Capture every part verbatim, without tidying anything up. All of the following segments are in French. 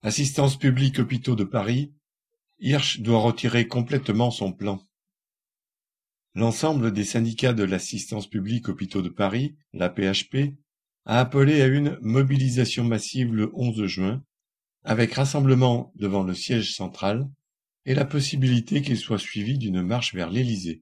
Assistance publique hôpitaux de Paris, Hirsch doit retirer complètement son plan. L'ensemble des syndicats de l'assistance publique hôpitaux de Paris, l'A P H P, a appelé à une mobilisation massive le onze juin, avec rassemblement devant le siège central et la possibilité qu'il soit suivi d'une marche vers l'Élysée.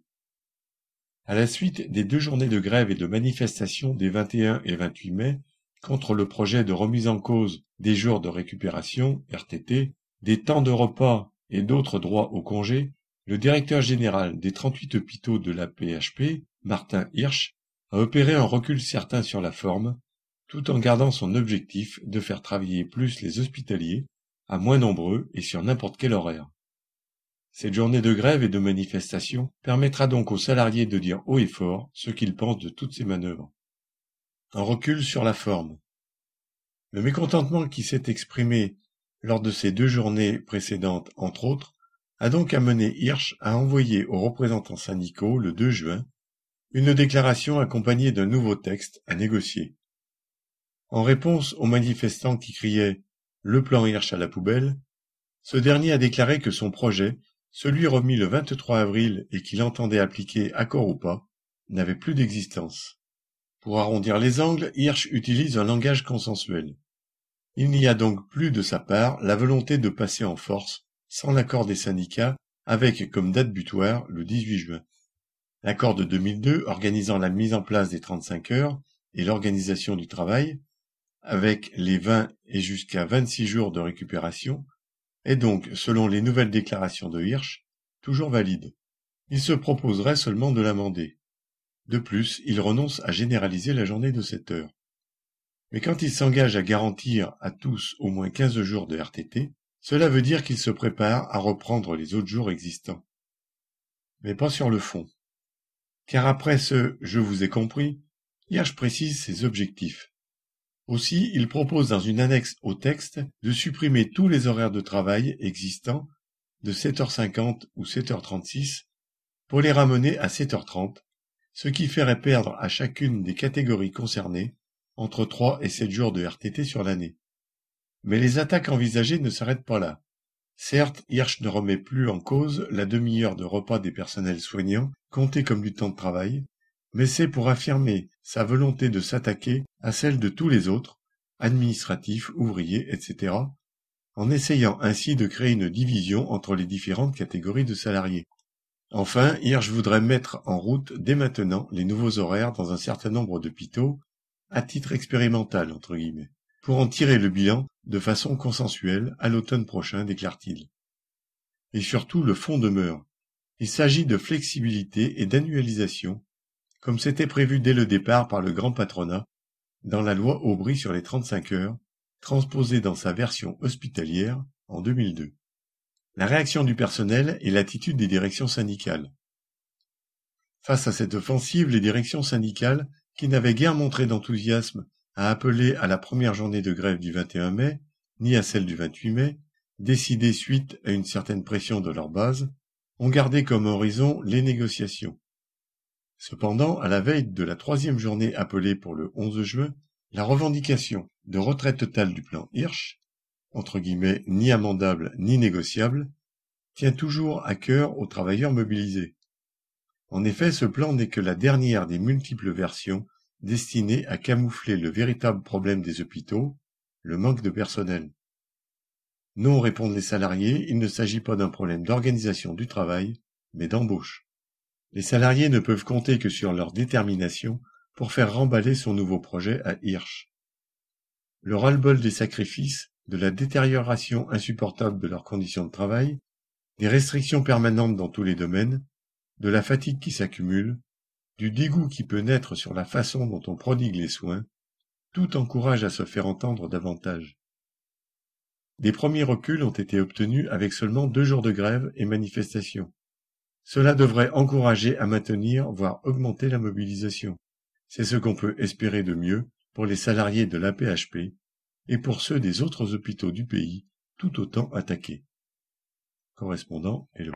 À la suite des deux journées de grève et de manifestation des vingt et un et vingt-huit mai contre le projet de remise en cause des jours de récupération, R T T, des temps de repas et d'autres droits au congé, le directeur général des trente-huit hôpitaux de l'A P H P, Martin Hirsch, a opéré un recul certain sur la forme, tout en gardant son objectif de faire travailler plus les hospitaliers, à moins nombreux et sur n'importe quel horaire. Cette journée de grève et de manifestation permettra donc aux salariés de dire haut et fort ce qu'ils pensent de toutes ces manœuvres. Un recul sur la forme. Le mécontentement qui s'est exprimé lors de ces deux journées précédentes, entre autres, a donc amené Hirsch à envoyer aux représentants syndicaux, le deux juin, une déclaration accompagnée d'un nouveau texte à négocier. En réponse aux manifestants qui criaient « Le plan Hirsch à la poubelle », ce dernier a déclaré que son projet, celui remis le vingt-trois avril et qu'il entendait appliquer accord ou pas, n'avait plus d'existence. Pour arrondir les angles, Hirsch utilise un langage consensuel. Il n'y a donc plus de sa part la volonté de passer en force, sans l'accord des syndicats, avec comme date butoir le dix-huit juin. L'accord de deux mille deux organisant la mise en place des trente-cinq heures et l'organisation du travail, avec les vingt et jusqu'à vingt-six jours de récupération, est donc, selon les nouvelles déclarations de Hirsch, toujours valide. Il se proposerait seulement de l'amender. De plus, il renonce à généraliser la journée de sept heures. Mais quand il s'engage à garantir à tous au moins quinze jours de R T T, cela veut dire qu'il se prépare à reprendre les autres jours existants. Mais pas sur le fond. Car après ce « je vous ai compris », Hirsch précise ses objectifs. Aussi, il propose dans une annexe au texte de supprimer tous les horaires de travail existants de sept heures cinquante ou sept heures trente-six pour les ramener à sept heures trente, ce qui ferait perdre à chacune des catégories concernées entre trois et sept jours de R T T sur l'année. Mais les attaques envisagées ne s'arrêtent pas là. Certes, Hirsch ne remet plus en cause la demi-heure de repas des personnels soignants, comptée comme du temps de travail, mais c'est pour affirmer sa volonté de s'attaquer à celle de tous les autres, administratifs, ouvriers, et cetera, en essayant ainsi de créer une division entre les différentes catégories de salariés. Enfin, Hirsch voudrait mettre en route dès maintenant les nouveaux horaires dans un certain nombre d'hôpitaux, à titre expérimental, entre guillemets, pour en tirer le bilan de façon consensuelle à l'automne prochain, déclare-t-il. Et surtout, le fond demeure. Il s'agit de flexibilité et d'annualisation, comme c'était prévu dès le départ par le grand patronat, dans la loi Aubry sur les trente-cinq heures, transposée dans sa version hospitalière en deux mille deux. La réaction du personnel et l'attitude des directions syndicales. Face à cette offensive, les directions syndicales, qui n'avaient guère montré d'enthousiasme à appeler à la première journée de grève du vingt et un mai, ni à celle du vingt-huit mai, décidée suite à une certaine pression de leur base, ont gardé comme horizon les négociations. Cependant, à la veille de la troisième journée appelée pour le onze juin, la revendication de retrait totale du plan Hirsch, entre guillemets ni amendable ni négociable, tient toujours à cœur aux travailleurs mobilisés. En effet, ce plan n'est que la dernière des multiples versions destinées à camoufler le véritable problème des hôpitaux, le manque de personnel. Non, répondent les salariés, il ne s'agit pas d'un problème d'organisation du travail, mais d'embauche. Les salariés ne peuvent compter que sur leur détermination pour faire remballer son nouveau projet à Hirsch. Le ras-le-bol des sacrifices, de la détérioration insupportable de leurs conditions de travail, des restrictions permanentes dans tous les domaines, de la fatigue qui s'accumule, du dégoût qui peut naître sur la façon dont on prodigue les soins, tout encourage à se faire entendre davantage. Des premiers reculs ont été obtenus avec seulement deux jours de grève et manifestation. Cela devrait encourager à maintenir, voire augmenter la mobilisation. C'est ce qu'on peut espérer de mieux pour les salariés de l'A P H P et pour ceux des autres hôpitaux du pays, tout autant attaqués. Correspondant et le